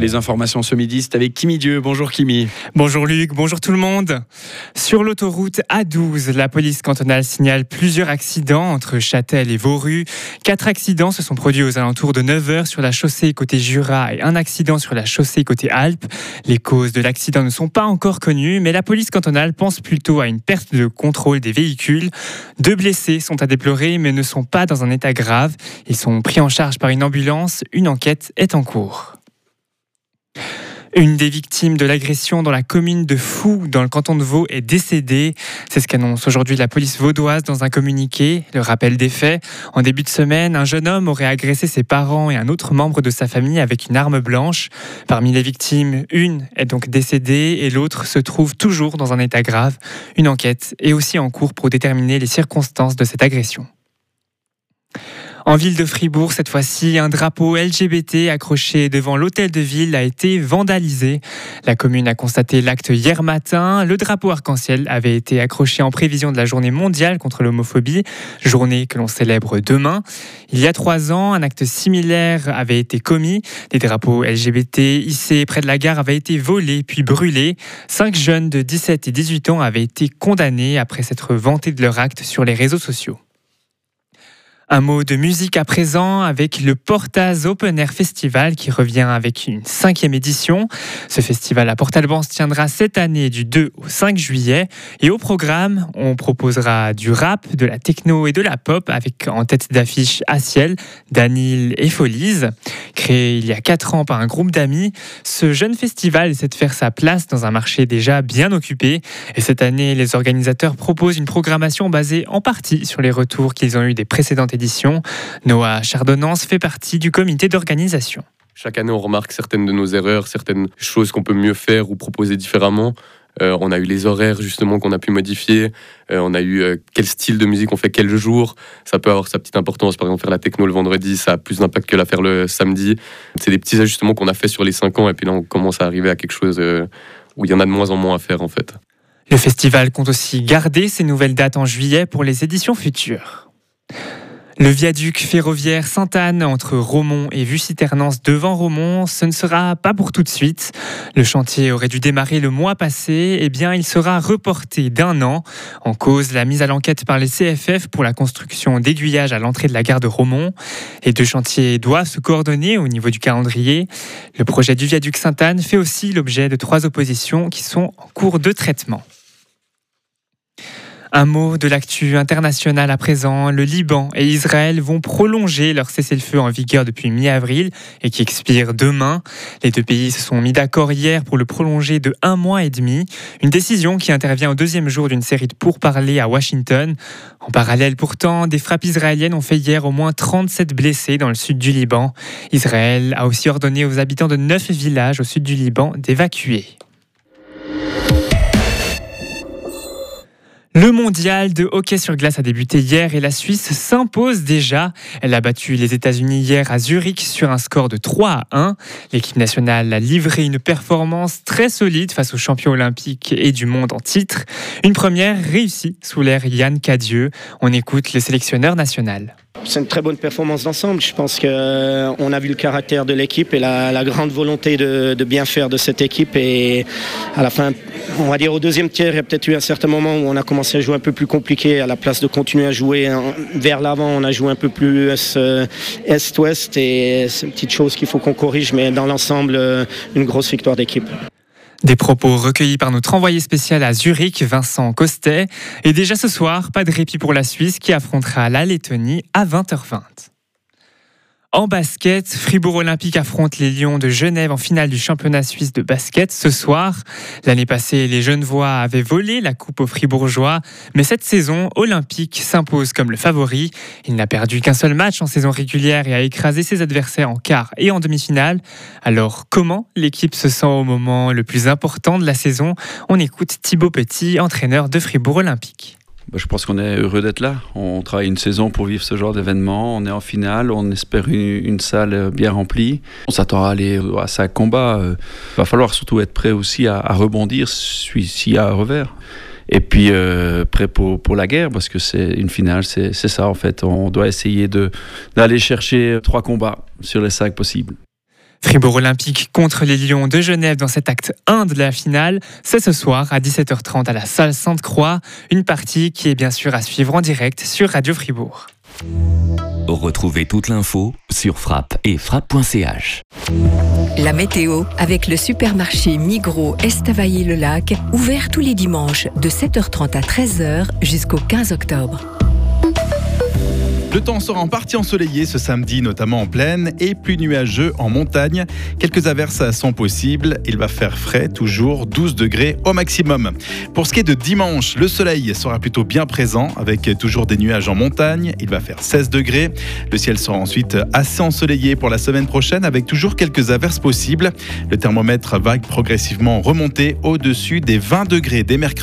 Les informations ce midi, c'est avec Kimi Dieu. Bonjour Kimi. Bonjour Luc, bonjour tout le monde. Sur l'autoroute A12, la police cantonale signale plusieurs accidents entre Châtel et Vauru. 4 accidents se sont produits aux alentours de 9h sur la chaussée côté Jura et un accident sur la chaussée côté Alpes. Les causes de l'accident ne sont pas encore connues, mais la police cantonale pense plutôt à une perte de contrôle des véhicules. 2 blessés sont à déplorer, mais ne sont pas dans un état grave. Ils sont pris en charge par une ambulance. Une enquête est en cours. Une des victimes de l'agression dans la commune de Fou, dans le canton de Vaud, est décédée. C'est ce qu'annonce aujourd'hui la police vaudoise dans un communiqué. Le rappel des faits: en début de semaine, un jeune homme aurait agressé ses parents et un autre membre de sa famille avec une arme blanche. Parmi les victimes, une est donc décédée et l'autre se trouve toujours dans un état grave. Une enquête est aussi en cours pour déterminer les circonstances de cette agression. En ville de Fribourg, cette fois-ci, un drapeau LGBT accroché devant l'hôtel de ville a été vandalisé. La commune a constaté l'acte hier matin. Le drapeau arc-en-ciel avait été accroché en prévision de la journée mondiale contre l'homophobie, journée que l'on célèbre demain. Il y a 3 ans, un acte similaire avait été commis. Des drapeaux LGBT hissés près de la gare avaient été volés puis brûlés. 5 jeunes de 17 et 18 ans avaient été condamnés après s'être vantés de leur acte sur les réseaux sociaux. Un mot de musique à présent avec le Portaz Open Air Festival qui revient avec une 5e édition. Ce festival à Port-Alban se tiendra cette année du 2 au 5 juillet. Et au programme, on proposera du rap, de la techno et de la pop avec en tête d'affiche Aciel, Danil et Folies. Créé il y a 4 ans par un groupe d'amis, ce jeune festival essaie de faire sa place dans un marché déjà bien occupé. Et cette année, les organisateurs proposent une programmation basée en partie sur les retours qu'ils ont eus des précédentes éditions. Noah Chardonnance fait partie du comité d'organisation. Chaque année, on remarque certaines de nos erreurs, certaines choses qu'on peut mieux faire ou proposer différemment. On a eu les horaires justement qu'on a pu modifier. On a eu quel style de musique on fait quel jour. Ça peut avoir sa petite importance. Par exemple, faire la techno le vendredi, ça a plus d'impact que la faire le samedi. C'est des petits ajustements qu'on a fait sur les 5 ans. Et puis là, on commence à arriver à quelque chose où il y en a de moins en moins à faire en fait. Le festival compte aussi garder ses nouvelles dates en juillet pour les éditions futures. Le viaduc ferroviaire Sainte-Anne entre Romont et Vuchy-Ternance devant Romont, ce ne sera pas pour tout de suite. Le chantier aurait dû démarrer le mois passé, il sera reporté d'1 an. En cause, la mise à l'enquête par les CFF pour la construction d'aiguillages à l'entrée de la gare de Romont. Les 2 chantiers doivent se coordonner au niveau du calendrier. Le projet du viaduc Sainte-Anne fait aussi l'objet de 3 oppositions qui sont en cours de traitement. Un mot de l'actu internationale à présent. Le Liban et Israël vont prolonger leur cessez-le-feu en vigueur depuis mi-avril et qui expire demain. Les 2 pays se sont mis d'accord hier pour le prolonger de 1 mois et demi. Une décision qui intervient au 2e jour d'une série de pourparlers à Washington. En parallèle pourtant, des frappes israéliennes ont fait hier au moins 37 blessés dans le sud du Liban. Israël a aussi ordonné aux habitants de 9 villages au sud du Liban d'évacuer. Le mondial de hockey sur glace a débuté hier et la Suisse s'impose déjà. Elle a battu les États-Unis hier à Zurich sur un score de 3-1. L'équipe nationale a livré une performance très solide face aux champions olympiques et du monde en titre. Une première réussie sous l'ère Yann Cadieux. On écoute le sélectionneur national. C'est une très bonne performance d'ensemble. Je pense qu'on a vu le caractère de l'équipe et la grande volonté de bien faire de cette équipe. Et à la fin, on va dire au 2e tiers, il y a peut-être eu un certain moment où on a commencé à jouer un peu plus compliqué. À la place de continuer à jouer vers l'avant, on a joué un peu plus est-ouest. Et c'est une petite chose qu'il faut qu'on corrige. Mais dans l'ensemble, une grosse victoire d'équipe. Des propos recueillis par notre envoyé spécial à Zurich, Vincent Costet. Et déjà ce soir, pas de répit pour la Suisse qui affrontera la Lettonie à 20h20. En basket, Fribourg Olympique affronte les Lions de Genève en finale du championnat suisse de basket ce soir. L'année passée, les Genevois avaient volé la coupe aux Fribourgeois, mais cette saison, Olympique s'impose comme le favori. Il n'a perdu qu'un seul match en saison régulière et a écrasé ses adversaires en quart et en demi-finale. Alors, comment l'équipe se sent au moment le plus important de la saison ? On écoute Thibaut Petit, entraîneur de Fribourg Olympique. Je pense qu'on est heureux d'être là. On travaille une saison pour vivre ce genre d'événement. On est en finale, on espère une salle bien remplie. On s'attend à aller à 5 combats. Il va falloir surtout être prêt aussi à rebondir s'il y a un revers. Et puis prêt pour la guerre, parce que c'est une finale, c'est ça en fait. On doit essayer d'aller chercher 3 combats sur les 5 possibles. Fribourg Olympique contre les Lions de Genève dans cet acte 1 de la finale. C'est ce soir à 17h30 à la salle Sainte-Croix. Une partie qui est bien sûr à suivre en direct sur Radio Fribourg. Retrouvez toute l'info sur Frappe et frappe.ch. La météo avec le supermarché Migros Estavayer-le-Lac, ouvert tous les dimanches de 7h30 à 13h jusqu'au 15 octobre. Le temps sera en partie ensoleillé ce samedi, notamment en plaine, et plus nuageux en montagne. Quelques averses sont possibles. Il va faire frais, toujours 12 degrés au maximum. Pour ce qui est de dimanche, le soleil sera plutôt bien présent, avec toujours des nuages en montagne. Il va faire 16 degrés. Le ciel sera ensuite assez ensoleillé pour la semaine prochaine, avec toujours quelques averses possibles. Le thermomètre va progressivement remonter au-dessus des 20 degrés dès mercredi.